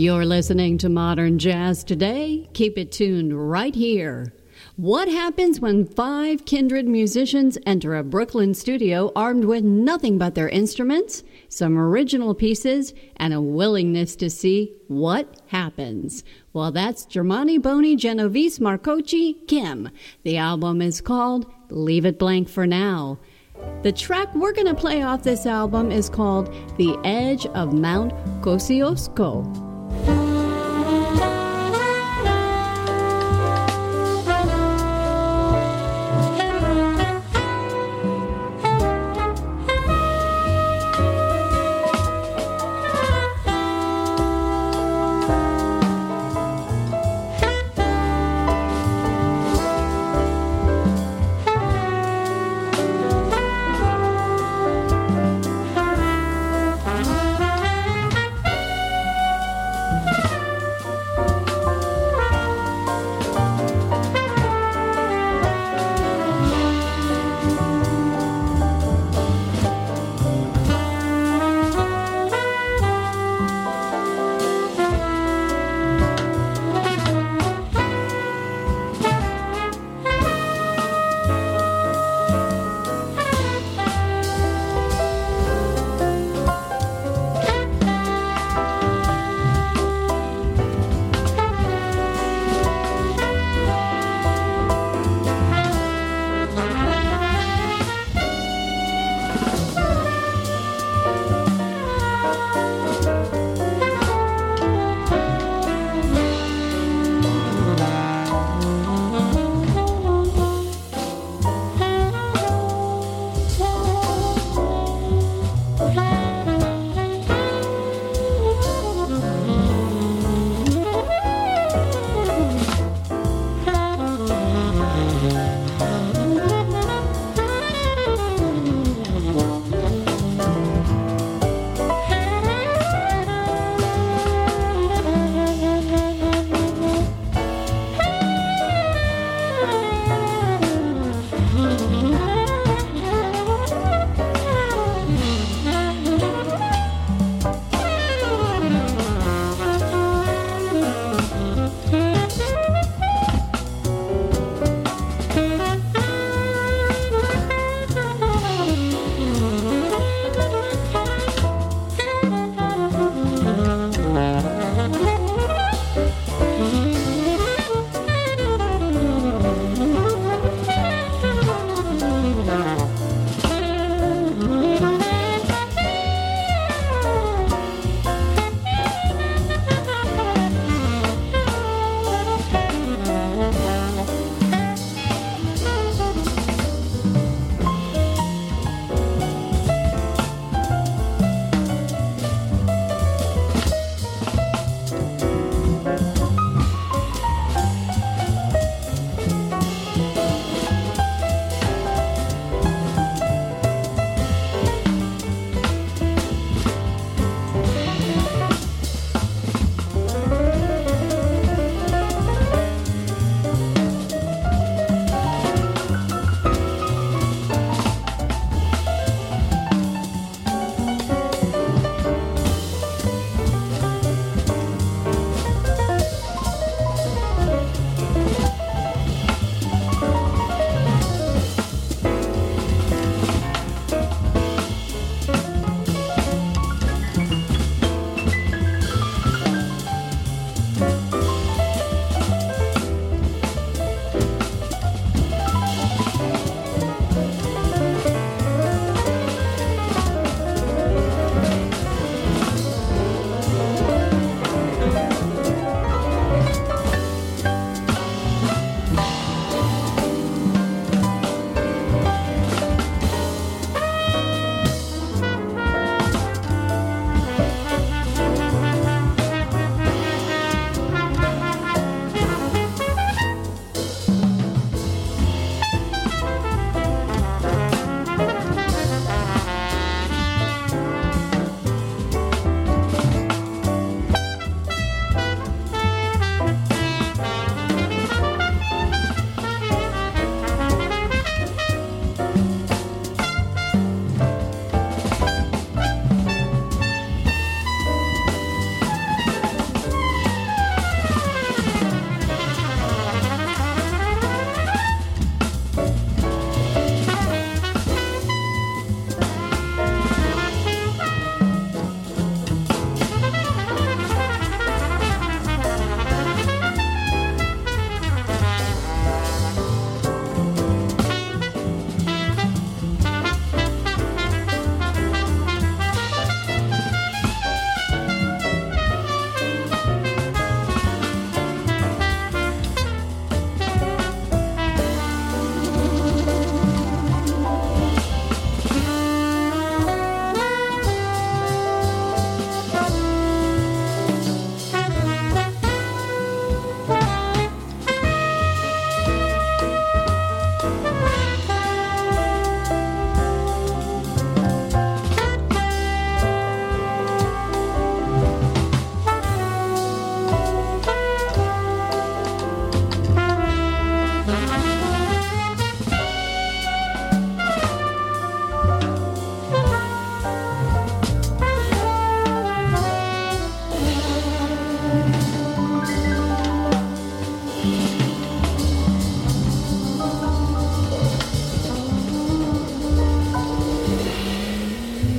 You're listening to Modern Jazz Today. Keep it tuned right here. What happens when 5 kindred musicians enter a Brooklyn studio armed with nothing but their instruments, some original pieces, and a willingness to see what happens? Well, that's Germani Boni Genovese Marcocci Kim. The album is called Leave It Blank for Now. The track we're going to play off this album is called The Edge of Mount Kosciuszko.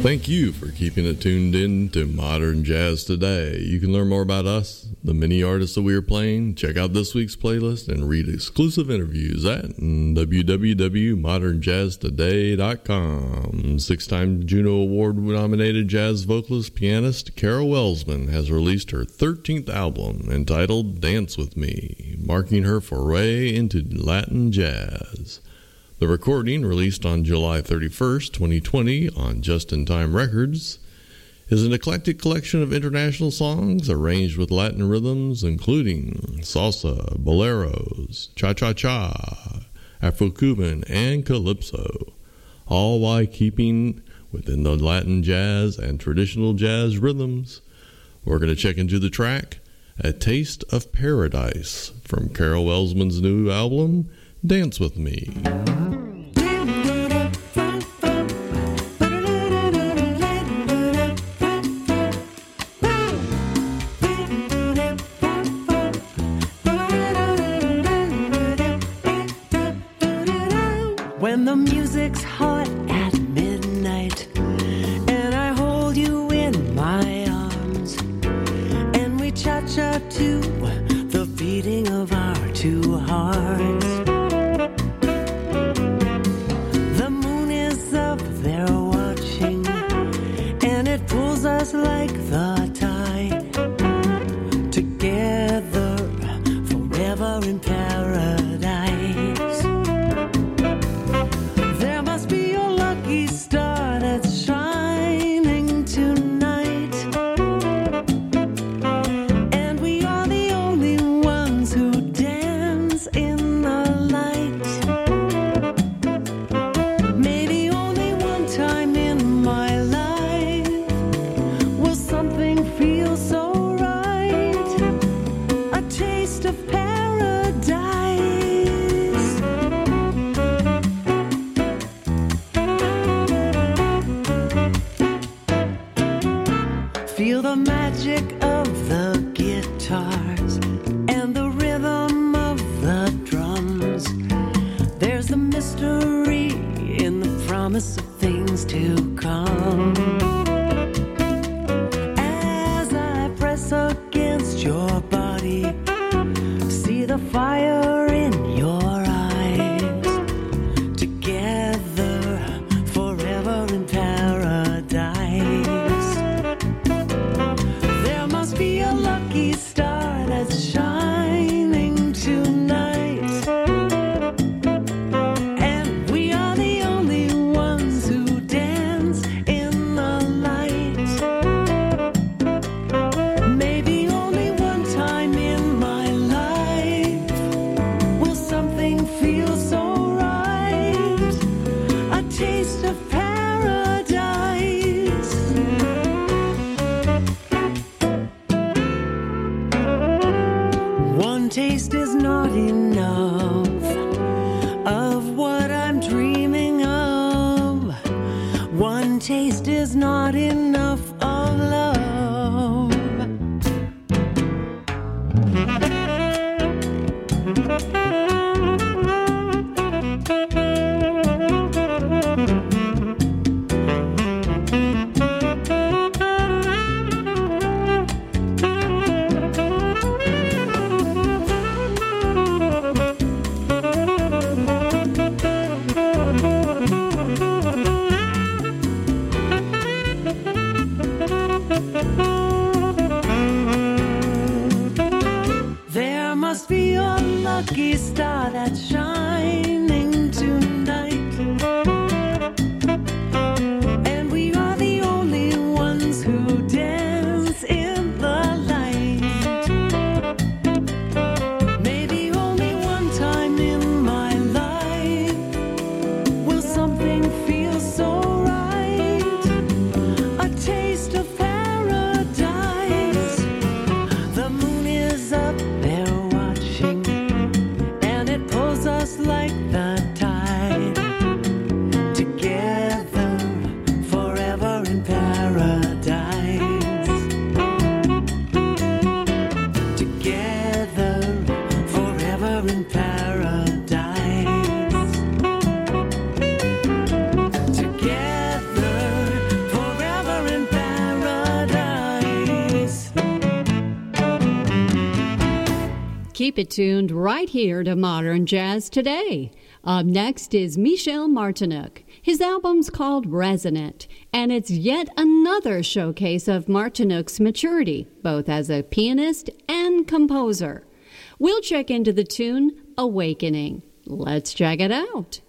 Thank you for keeping it tuned in to Modern Jazz Today. You can learn more about us, the many artists that we are playing, check out this week's playlist, and read exclusive interviews at www.modernjazztoday.com. Six-time Juno Award-nominated jazz vocalist, pianist Carol Welsman has released her 13th album entitled Dance With Me, marking her foray into Latin jazz. The recording, released on July 31st, 2020 on Just in Time Records, is an eclectic collection of international songs arranged with Latin rhythms, including salsa, boleros, cha-cha-cha, Afro-Cuban, and calypso, all while keeping within the Latin jazz and traditional jazz rhythms. We're going to check into the track, A Taste of Paradise, from Carol Welsman's new album, Dance With Me. When the music's hot at midnight and I hold you in my arms and we cha-cha to the beating of our two hearts. The moon is up there watching and it pulls us like the tide together forever in paradise. Star that's shining tonight, and we are the only ones who dance in the light. Maybe only one time in my life will something feel so right, a taste of paradise. Feel the magic of the guitars and the rhythm of the drums. There's the mystery in the promise of things to come. As I press against your body, see the fire in your eyes. Together, forever in paradise. Be a lucky star that's shining tonight, and we are the only ones who dance in the light. Maybe only one time in my life will something feel so right, a taste of paradise. One taste is not enough of what I'm dreaming of. One taste is not enough of love. There must be a lucky star that's shining tonight, and we are the only ones who dance in the light. Maybe only one time in my life will something feel so right, a taste of paradise. The moon is up there watching, and it pulls us like the tide Keep it tuned right here to Modern Jazz Today. Up next is Michel Martinuk. His album's called Resonant, and it's yet another showcase of Martinuk's maturity, both as a pianist and composer. We'll check into the tune Awakening. Let's check it out.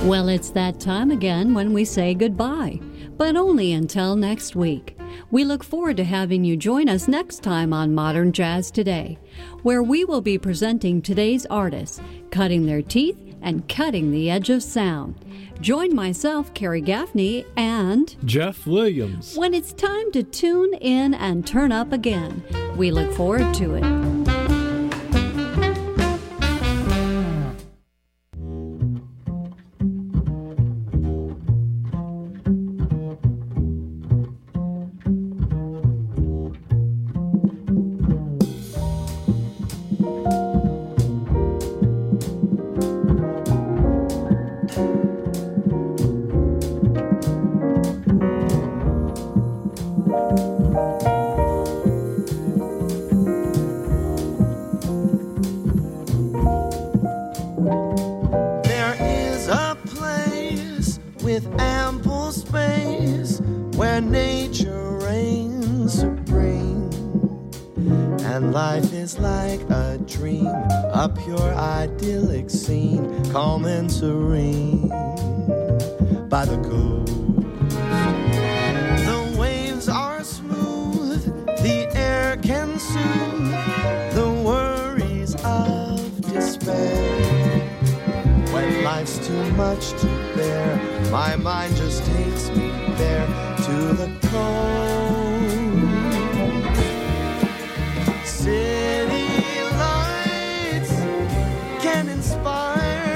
Well, it's that time again when we say goodbye, but only until next week. We look forward to having you join us next time on Modern Jazz Today, where we will be presenting today's artists, cutting their teeth and cutting the edge of sound. Join myself, Carrie Gaffney, and Jeff Williams when it's time to tune in and turn up again. We look forward to it. Calm and serene by the coast. The waves are smooth, the air can soothe the worries of despair. When life's too much to bear, my mind just takes me there to the coast. City lights can inspire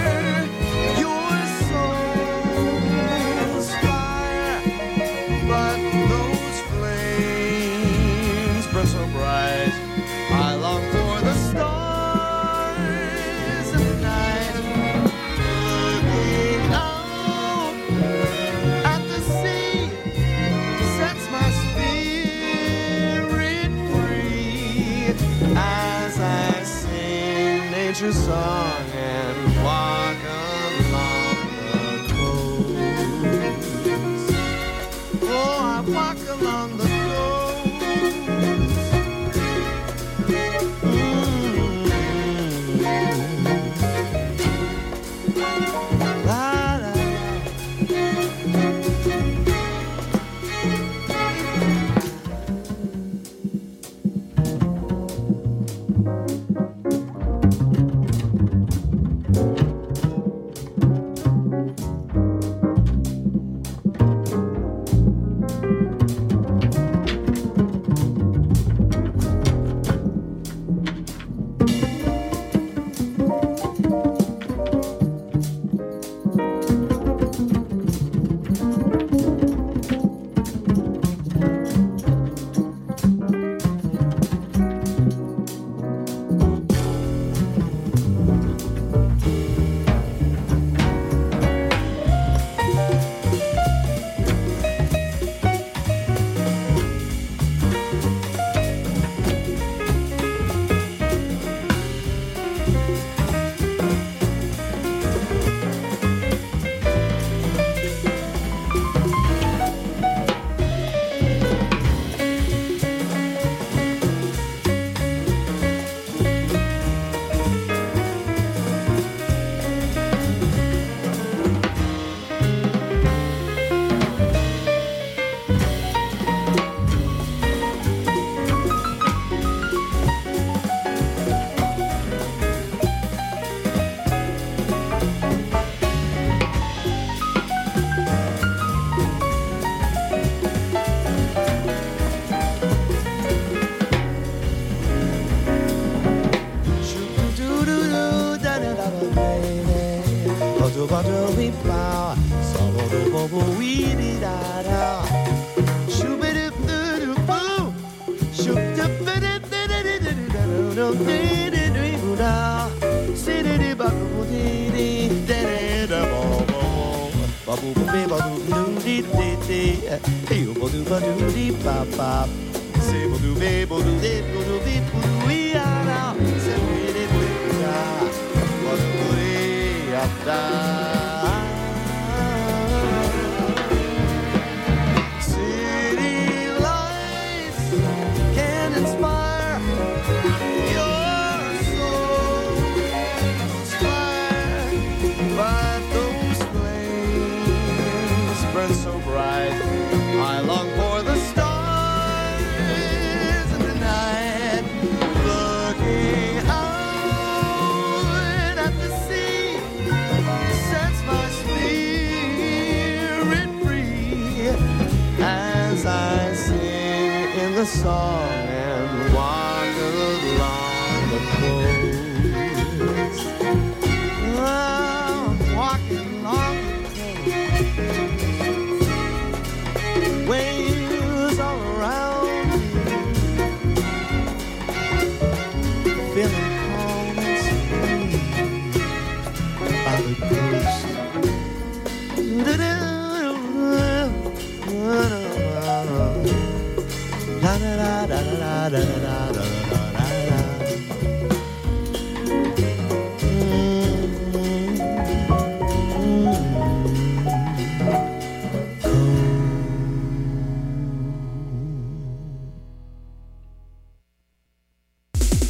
song and walk along the coast. Oh, I walk along the da da da da da da da.